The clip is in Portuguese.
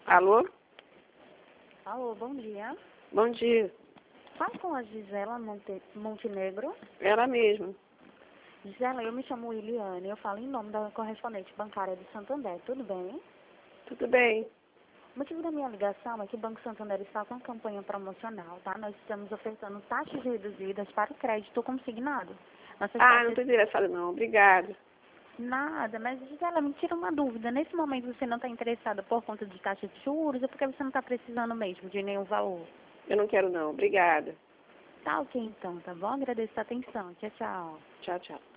Alô? Alô, bom dia. Bom dia. Fala com a Gisela Montenegro. Ela mesma. Gisela, eu me chamo Liliane, eu falo em nome da correspondente bancária do Santander, tudo bem? Tudo bem. O motivo da minha ligação é que o Banco Santander está com uma campanha promocional, tá? Nós estamos ofertando taxas reduzidas para o crédito consignado. Nossas Não taxas... estou interessada não. Obrigada. Nada, mas Gisela, me tira uma dúvida. Nesse momento você não está interessada por conta de taxa de juros ou porque você não está precisando mesmo de nenhum valor? Eu não quero não. Obrigada. Tá ok então, tá bom? Agradeço a atenção. Tchau, tchau. Tchau, tchau.